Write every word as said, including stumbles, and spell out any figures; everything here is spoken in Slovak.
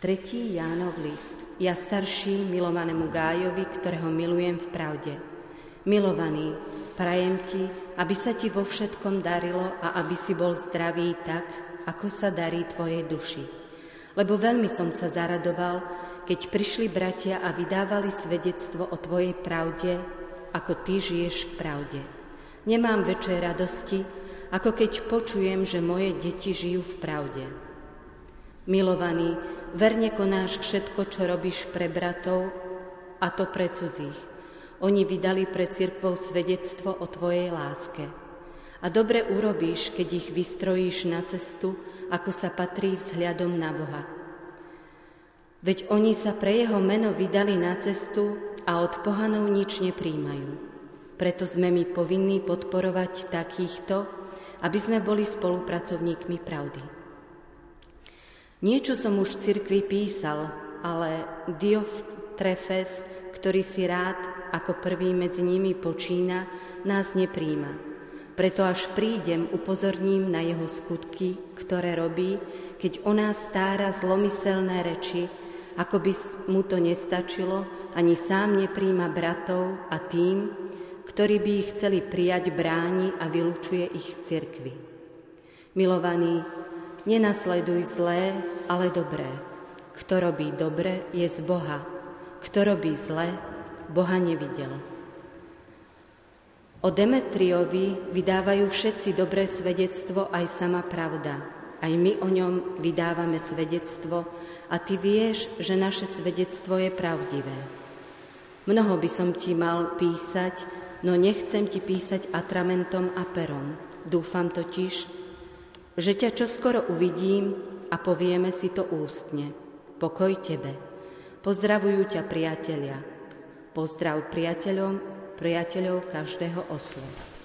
Tretí Jánov list. Ja starší, milovanému Gájovi, ktorého milujem v pravde. Milovaný, prajem ti, aby sa ti vo všetkom darilo a aby si bol zdravý tak, ako sa darí tvojej duši. Lebo veľmi som sa zaradoval, keď prišli bratia a vydávali svedectvo o tvojej pravde, ako ty žiješ v pravde. Nemám väčšej radosti, ako keď počujem, že moje deti žijú v pravde. Milovaný, verne konáš všetko, čo robíš pre bratov, a to pre cudzích. Oni vydali pre cirkvou svedectvo o tvojej láske. A dobre urobíš, keď ich vystrojíš na cestu, ako sa patrí vzhľadom na Boha. Veď oni sa pre jeho meno vydali na cestu a od pohanov nič nepríjmajú. Preto sme my povinní podporovať takýchto, aby sme boli spolupracovníkmi pravdy. Niečo som už cirkvi písal, ale Diotrefes, ktorý si rád ako prvý medzi nimi počína, nás nepríjma. Preto až prídem, upozorním na jeho skutky, ktoré robí, keď o nás stára zlomyselné reči, ako by mu to nestačilo, ani sám nepríjma bratov a tým, ktorí by ich chceli prijať, bráni a vylučuje ich z cirkvi. Milovaní, nenasleduj zlé, ale dobré. Kto robí dobre, je z Boha. Kto robí zlé, Boha nevidel. O Demetriovi vydávajú všetci dobré svedectvo, aj sama pravda. Aj my o ňom vydávame svedectvo a ty vieš, že naše svedectvo je pravdivé. Mnoho by som ti mal písať, no nechcem ti písať atramentom a perom. Dúfam totiž, že ťa čoskoro uvidím a povieme si to ústne. Pokoj tebe. Pozdravujú ťa priatelia. Pozdrav priateľom, priateľov každého oslo.